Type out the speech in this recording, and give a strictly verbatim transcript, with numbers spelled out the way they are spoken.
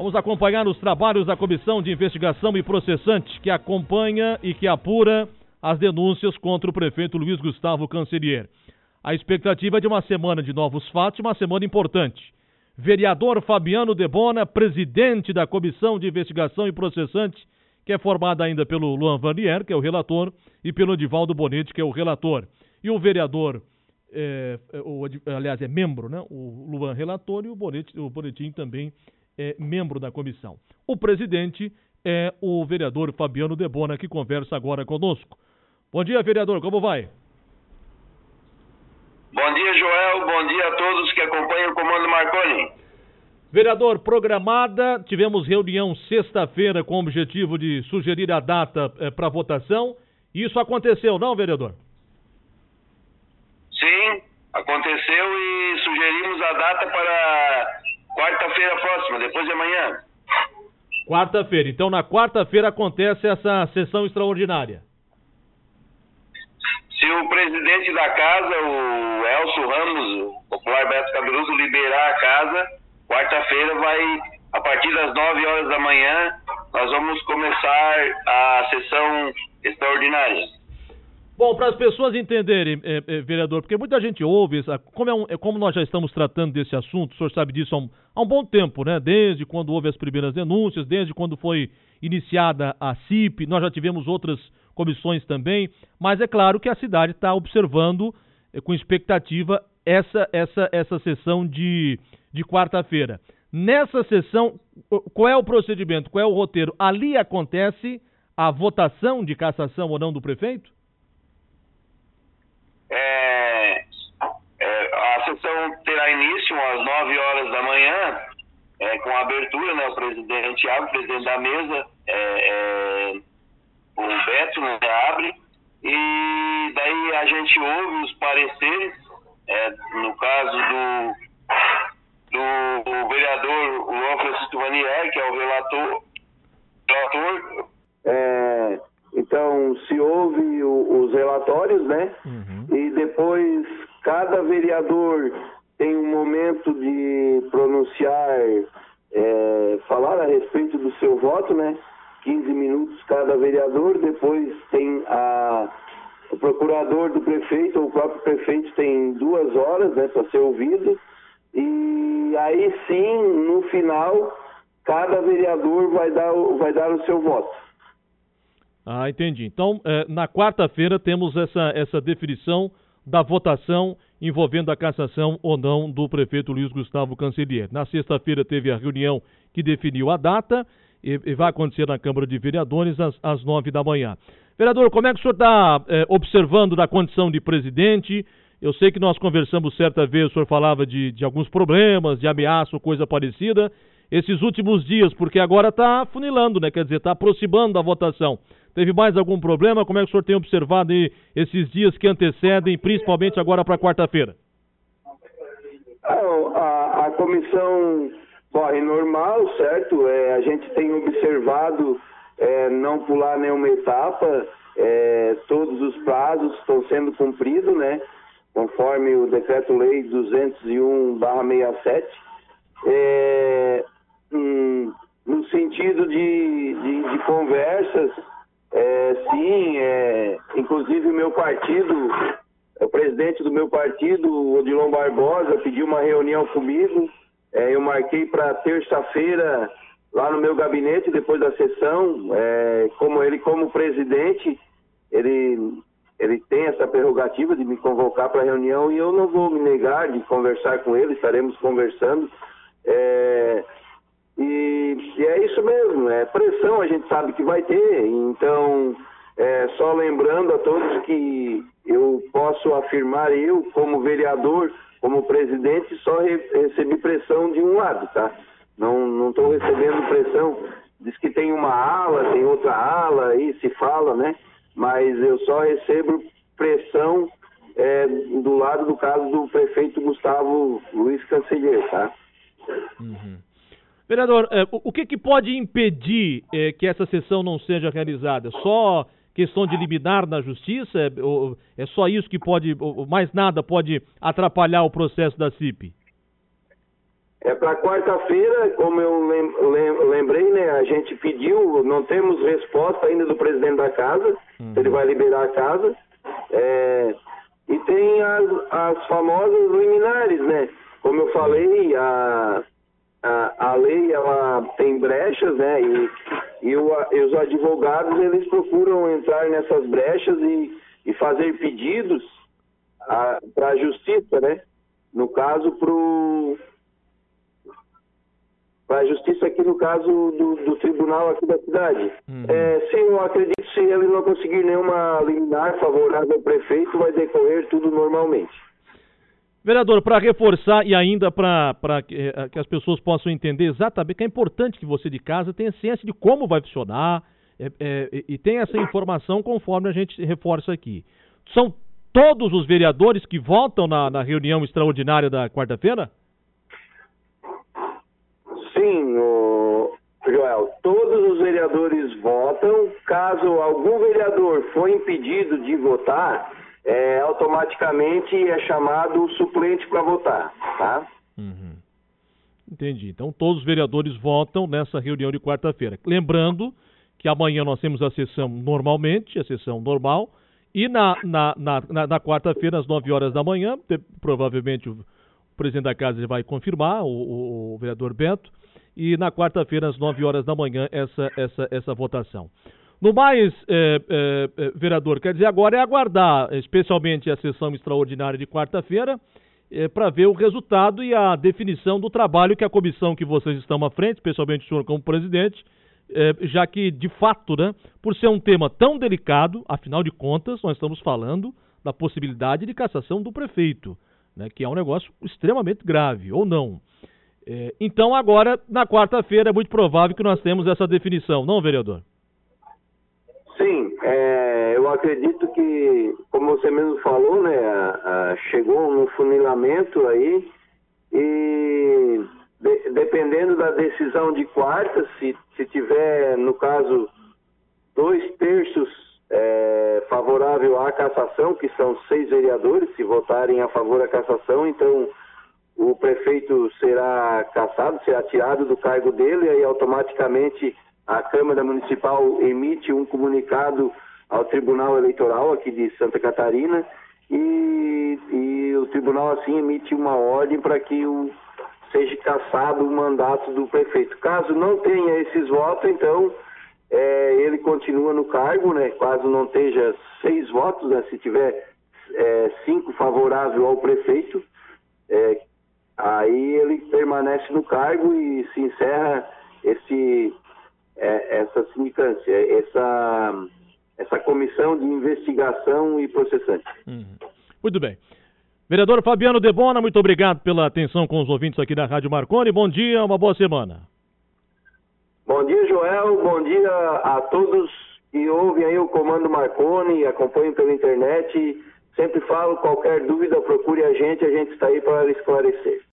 Vamos acompanhar os trabalhos da Comissão de Investigação e Processante, que acompanha e que apura as denúncias contra o prefeito Luiz Gustavo Cancelliere. A expectativa é de uma semana de novos fatos, uma semana importante. Vereador Fabiano Debona, presidente da Comissão de Investigação e Processante, que é formada ainda pelo Luan Vanier, que é o relator, e pelo Edivaldo Bonetti, que é o relator. E o vereador, é, o, aliás, é membro, né? O Luan relator e o Bonetti, o Bonetti também é membro da comissão. O presidente é o vereador Fabiano Debona, que conversa agora conosco. Bom dia, vereador, como vai? Bom dia, Joel, bom dia a todos que acompanham o Comando Marconi. Vereador, programada, tivemos reunião sexta-feira com o objetivo de sugerir a data eh, para votação. Isso aconteceu, não, vereador? Sim, aconteceu e sugerimos a data para quarta-feira próxima, depois de amanhã. Quarta-feira. Então, na quarta-feira acontece essa sessão extraordinária. Se o presidente da casa, o Elcio Ramos, o popular Beto Cabeludo, liberar a casa, quarta-feira vai, a partir das nove horas da manhã, nós vamos começar a sessão extraordinária. Bom, para as pessoas entenderem, é, é, vereador, porque muita gente ouve, como, é um, é, como nós já estamos tratando desse assunto, o senhor sabe disso há um, há um bom tempo, né? Desde quando houve as primeiras denúncias, desde quando foi iniciada a C I P, nós já tivemos outras comissões também, mas é claro que a cidade está observando é, com expectativa essa, essa, essa sessão de, de quarta-feira. Nessa sessão, qual é o procedimento, qual é o roteiro? Ali acontece a votação de cassação ou não do prefeito? É, é, a sessão terá início às nove horas da manhã, é, com a abertura, né, o presidente abre, o presidente da mesa, é, é, o Beto, né, abre, e daí a gente ouve os pareceres, é, no caso do, do vereador Luan Francisco Vanier, que é o relator, relator é, então se ouve o, os relatórios, né? Uhum. E depois cada vereador tem um momento de pronunciar, é, falar a respeito do seu voto, né? quinze minutos cada vereador, depois tem a, o procurador do prefeito, ou o próprio prefeito tem duas horas, né, para ser ouvido, e aí sim, no final, cada vereador vai dar, vai dar o seu voto. Ah, entendi. Então, eh, na quarta-feira temos essa, essa definição da votação envolvendo a cassação ou não do prefeito Luiz Gustavo Cancelliere. Na sexta-feira teve a reunião que definiu a data e, e vai acontecer na Câmara de Vereadores às, às nove da manhã. Vereador, como é que o senhor está eh, observando da condição de presidente? Eu sei que nós conversamos certa vez, o senhor falava de, de alguns problemas, de ameaça ou coisa parecida. Esses últimos dias, porque agora está funilando, né? Quer dizer, está aproximando da votação. Teve mais algum problema? Como é que o senhor tem observado aí esses dias que antecedem, principalmente agora para quarta-feira? A, a comissão corre normal, certo? É, a gente tem observado é, não pular nenhuma etapa, é, todos os prazos estão sendo cumpridos, né? Conforme o Decreto-Lei duzentos e um barra sessenta e sete. É, hum, no sentido de, de, de conversas, É, sim, é, inclusive o meu partido, o presidente do meu partido, o Odilon Barbosa, pediu uma reunião comigo. É, eu marquei para terça-feira lá no meu gabinete, depois da sessão. É, como ele, como presidente, ele, ele tem essa prerrogativa de me convocar para a reunião e eu não vou me negar de conversar com ele, estaremos conversando. É, E, e é isso mesmo, é pressão, a gente sabe que vai ter, então é, só lembrando a todos que eu posso afirmar, eu como vereador, como presidente, só re, recebi pressão de um lado, tá? Não não estou recebendo pressão, diz que tem uma ala, tem outra ala, aí se fala, né? Mas eu só recebo pressão é, do lado do caso do prefeito Gustavo Luiz Cancelliere, tá? Uhum. Vereador, eh, o que, que pode impedir eh, que essa sessão não seja realizada? Só questão de liminar na justiça? É, ou, é só isso que pode, ou, mais nada pode atrapalhar o processo da C I P? É para quarta-feira, como eu lem lembrei, né? A gente pediu, não temos resposta ainda do presidente da casa, uhum. Ele vai liberar a casa. É, e tem as, as famosas liminares, né? Como eu falei, a, a, a lei ela tem brechas, né? E, e, o, e os advogados eles procuram entrar nessas brechas e, e fazer pedidos para a justiça, né? No caso, para a justiça aqui, no caso do, do tribunal aqui da cidade. Uhum. É, sim, eu acredito que se ele não conseguir nenhuma liminar favorável ao prefeito, vai decorrer tudo normalmente. Vereador, para reforçar e ainda para que, que as pessoas possam entender exatamente, que é importante que você de casa tenha ciência de como vai funcionar é, é, e tenha essa informação conforme a gente reforça aqui. São todos os vereadores que votam na, na reunião extraordinária da quarta-feira? Sim, o Joel, todos os vereadores votam. Caso algum vereador for impedido de votar, é, automaticamente é chamado o suplente para votar, tá? Uhum. Entendi. Então todos os vereadores votam nessa reunião de quarta-feira. Lembrando que amanhã nós temos a sessão normalmente, a sessão normal, e na, na, na, na, na quarta-feira, às nove horas da manhã, te, provavelmente o presidente da casa vai confirmar, o, o, o vereador Beto, e na quarta-feira, às nove horas da manhã, essa, essa, essa votação. No mais, é, é, vereador, quer dizer, agora é aguardar, especialmente a sessão extraordinária de quarta-feira, é, para ver o resultado e a definição do trabalho que a comissão que vocês estão à frente, especialmente o senhor como presidente, É, já que, de fato, né, por ser um tema tão delicado, afinal de contas, nós estamos falando da possibilidade de cassação do prefeito, né, que é um negócio extremamente grave, ou não. É, então, agora, na quarta-feira, é muito provável que nós temos essa definição, não, vereador? Sim, é, eu acredito que, como você mesmo falou, né, a, a, chegou um funilamento aí e... De, dependendo da decisão de quarta, se, se tiver, no caso, dois terços é, favorável à cassação, que são seis vereadores, se votarem a favor da cassação, então o prefeito será cassado, será tirado do cargo dele, e aí automaticamente a Câmara Municipal emite um comunicado ao Tribunal Eleitoral aqui de Santa Catarina, e, e o tribunal assim emite uma ordem para que o seja cassado o mandato do prefeito. Caso não tenha esses votos, então é, ele continua no cargo, né? Caso não tenha seis votos, né? Se tiver é, cinco favorável ao prefeito, é, aí ele permanece no cargo e se encerra esse, é, essa sindicância, essa, essa comissão de investigação e processante. Uhum. Muito bem. Vereador Fabiano Debona, muito obrigado pela atenção com os ouvintes aqui da Rádio Marconi. Bom dia, uma boa semana. Bom dia, Joel. Bom dia a todos que ouvem aí o Comando Marconi, acompanham pela internet. Sempre falo, qualquer dúvida, procure a gente, a gente está aí para esclarecer.